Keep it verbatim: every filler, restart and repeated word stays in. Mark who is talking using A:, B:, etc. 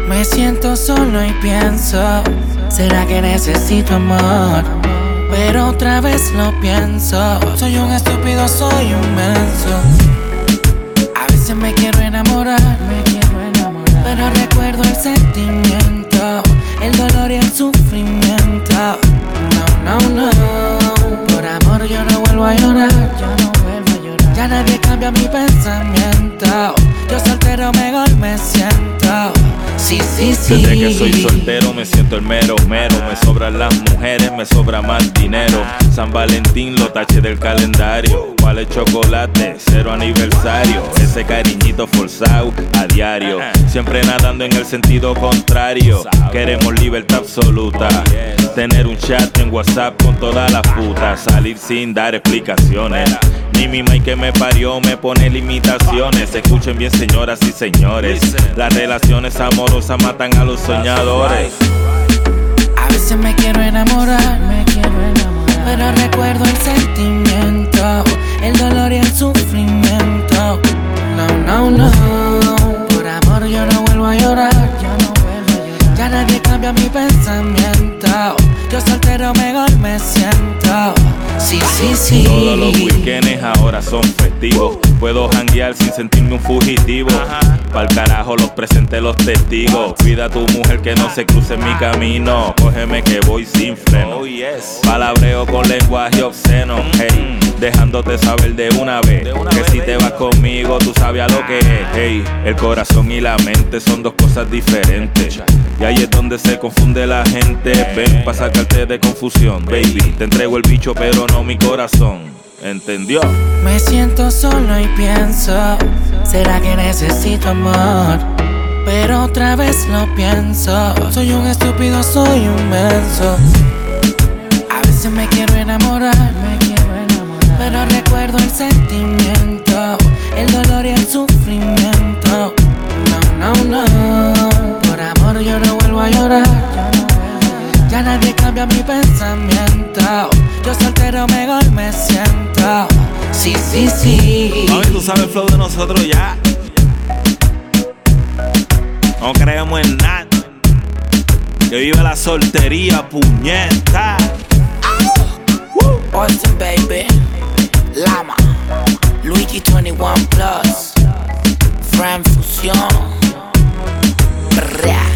A: Me siento solo y pienso, ¿será que necesito amor? Pero otra vez lo pienso, soy un estúpido, soy un menso. A veces me quiero enamorar, me quiero enamorar, pero recuerdo el sentimiento, el dolor y el sufrimiento. No, no, no, por amor yo no vuelvo a llorar, yo no vuelvo a llorar. Ya nadie cambia mi pensamiento, yo soltero mejor me siento. Sí, sí, sí.
B: Desde que soy soltero me siento el mero, mero. Me sobran las mujeres, me sobra más dinero. San Valentín lo taché del calendario. ¿Cuál es chocolate? Cero aniversario. Ese cariñito forzado a diario. Siempre nadando en el sentido contrario. Queremos libertad absoluta. Tener un chat en WhatsApp con todas las putas. Salir sin dar explicaciones. Ni mi mai que me parió me pone limitaciones. Escuchen bien, señoras y señores, las relaciones amorosas matan a los soñadores.
A: A veces me quiero enamorar, me quiero enamorar, pero recuerdo el sentimiento, el dolor y el sufrimiento. No, no, no, por amor yo no vuelvo a llorar, yo no vuelvo a llorar. Ya nadie cambia mi pensamiento, yo soltero mejor me siento. Sí, sí, sí.
B: Todos los weekends ahora son festivos. Puedo janguear sin sentirme un fugitivo. Pa'l carajo los presentes, los testigos. Cuida a tu mujer que no se cruce en mi camino. Cógeme que voy sin freno. Palabreo con lenguaje obsceno. Hey, dejándote saber de una vez que si te vas conmigo tú sabes a lo que es. Hey, el corazón y la mente son dos cosas diferentes. Y ahí es donde se confunde la gente. Ven pa' sacarte de confusión, baby. Te entrego el bicho pero no mi corazón. ¿Entendió?
A: Me siento solo y pienso, ¿será que necesito amor? Pero otra vez lo pienso, soy un estúpido, soy un menso. A veces me quiero enamorar, me quiero enamorar, pero recuerdo el sentimiento, el dolor y el sufrimiento. No, no, no, por amor yo no vuelvo a llorar, yo no vuelvo a llorar. Ya nadie cambia mi pensamiento, yo soltero mejor me siento. Sí, sí, sí.
B: Mami, tú sabes el flow de nosotros ya. No creemos en nada. Que viva la soltería, puñeta.
A: Austin, baby. Lama. Luigi veintiuno Plus. Fran Fusión. Bra.